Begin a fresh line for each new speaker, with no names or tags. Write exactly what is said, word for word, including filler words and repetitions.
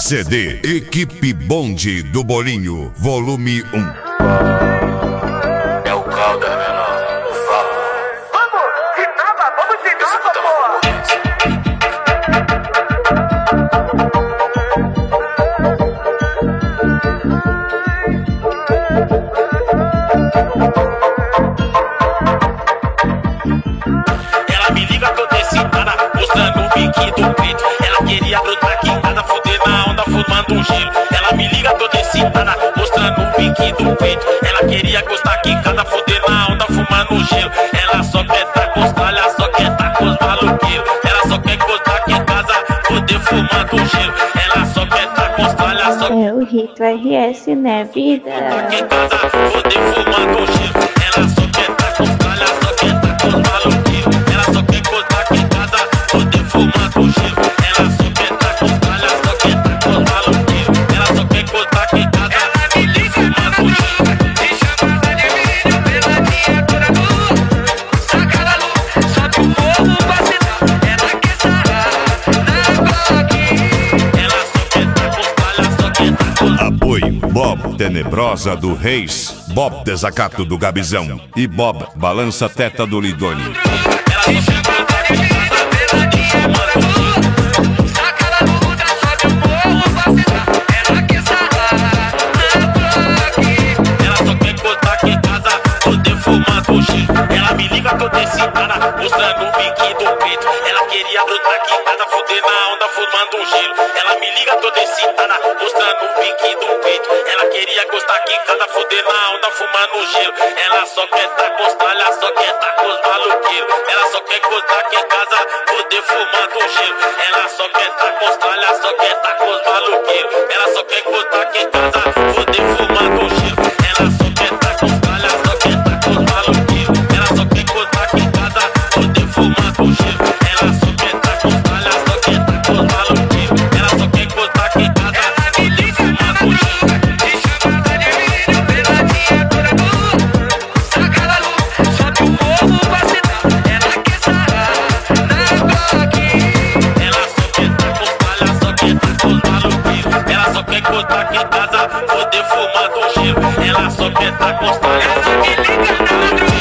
C D Equipe Bonde do Bolinho, volume um.
É o Calda, menor. Fala.
Vamos, ritava, vamos ritava, porra.
Ela me liga toda excitada, mostrando o biquinho do peito. Ela queria brotar aqui em casa, fuder na onda, fumando um gelo. Ela me liga toda excitada, mostrando o biquinho do peito. Ela queria gostar aqui em casa, fuder na onda, fumando um gelo. Ela só quer tá com os palha, só quer tá com os maluqueiros. Ela só quer gostar aqui em casa, fuder fumando um gelo. Ela só quer tá com os palha, só
É o Rito R S, né, vida?
aqui em casa, fuder fumando um gelo. Ela só quer tá com os palha, só quer tá com os maluqueiros. Ela só quer gostar aqui em casa, fuder fumando um gelo. Ela só quer tá com os palha, só quer tá com os maluqueiros. Ela só quer gostar aqui em casa, fuder fumando um gelo.
Apoio Bob Tenebrosa do Reis, Bob Desacato do Gabizão e Bob Balança Teta do Lidone.
Ela me liga toda excitada, mostrando o biquinho do peito. Ela queria brotar aqui em casa, fuder na onda, fumando um gelo. Ela me liga toda excitada, mostrando o biquinho do peito. Ela queria gostar aqui em casa, fuder na onda, fumando um gelo. Ela só quer tá com os palha, só quer tá com os maluqueiros. Ela só quer gostar aqui em casa, fuder fumando um gelo. Ela só quer tá com os palha, só quer tá com os maluqueiros. Ela só quer gostar aqui em casa, fuder fumando um gelo. Ela só quer tá com os palha, só quer tá com os maluqueiros. Ela só quer gostar aqui em casa, fuder fumando um gelo. Ela só quer tá com os palha, só quer tá com os maluqueiros. Ela só quer gostar aqui em casa, fuder fumando um gelo. Ela só quer gostar aqui em casa, poder fumar do gelo. Ela só quer tá com os palha, só quer tá com os maluqueiros.